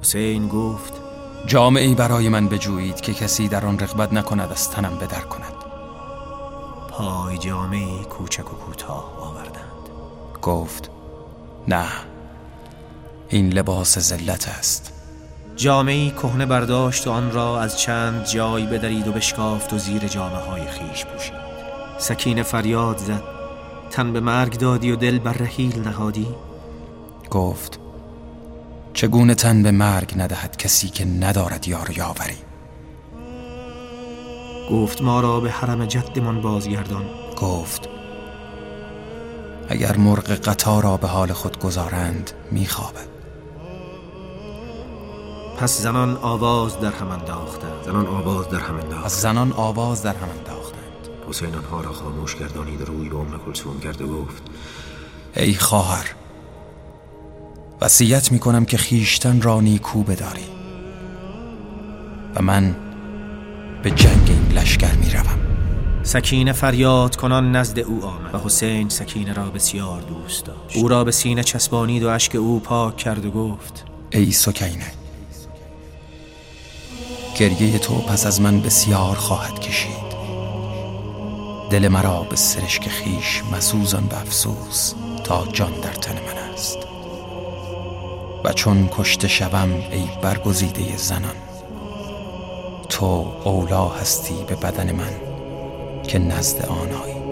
حسین گفت جامه‌ای برای من بجویید که کسی در آن رغبت نکند از تنم بدر کند. پای جامه‌ای کوچک و کوتاه آوردند. گفت نه، این لباس ذلت است. جامه‌ای کهنه برداشت و آن را از چند جای بدرید و بشکافت و زیر جامه‌های خیش پوشید. سکینه فریاد زد تن به مرگ دادی و دل بر رحیل نهادی؟ گفت چگونه تن به مرگ ندهد کسی که ندارد یار و یاوری؟ گفت ما را به حرم جدمان بازگردان. گفت اگر مرغ قطار را به حال خود گذارند میخوابد. پس زنان آواز در هم انداختند. از زنان آواز در هم انداختند. حسین آنها را خاموش گردانید و روی به ام کلثوم کرد و گفت ای خواهر، وصیت میکنم که خیشتن را نیکو بداری و من به جنگ این لشکر میروم. سکینه فریاد کنان نزد او آمد و حسین سکینه را بسیار دوست داشت. او را به سینه چسبانید و اشک او پاک کرد و گفت ای سکینه، گریه تو پس از من بسیار خواهد کشید. دل مرا به سرشک خیش مسوزان به افسوس تا جان در تن من است و چون کشته شوم ای برگزیده زنان، تو اولا هستی به بدن من که نزد آنایی.